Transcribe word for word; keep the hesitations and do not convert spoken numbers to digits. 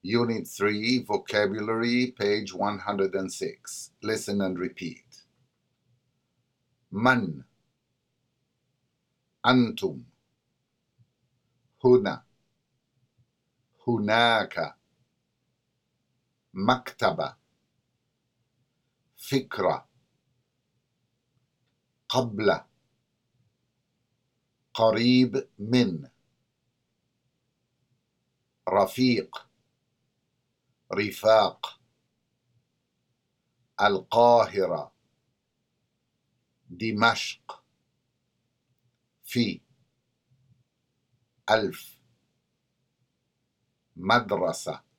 Unit three, Vocabulary, page one hundred six. Listen and repeat. من أنتم هنا هناك مكتبة فكرة قبل قريب من رفيق رفاق القاهرة دمشق في ألف مدرسة